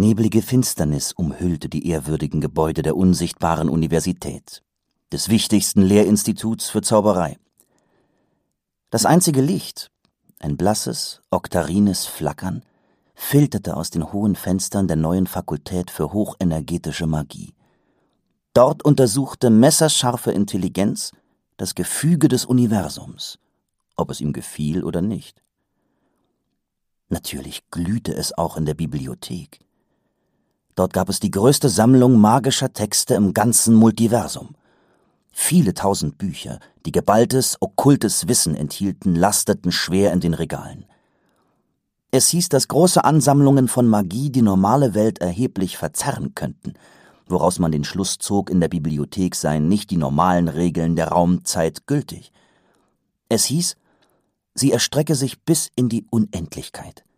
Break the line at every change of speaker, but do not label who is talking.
Neblige Finsternis umhüllte die ehrwürdigen Gebäude der unsichtbaren Universität, des wichtigsten Lehrinstituts für Zauberei. Das einzige Licht, ein blasses, oktarines Flackern, filterte aus den hohen Fenstern der neuen Fakultät für hochenergetische Magie. Dort untersuchte messerscharfe Intelligenz das Gefüge des Universums, ob es ihm gefiel oder nicht. Natürlich glühte es auch in der Bibliothek. Dort gab es die größte Sammlung magischer Texte im ganzen Multiversum. Viele tausend Bücher, die geballtes, okkultes Wissen enthielten, lasteten schwer in den Regalen. Es hieß, dass große Ansammlungen von Magie die normale Welt erheblich verzerren könnten, woraus man den Schluss zog, in der Bibliothek seien nicht die normalen Regeln der Raumzeit gültig. Es hieß, sie erstrecke sich bis in die Unendlichkeit.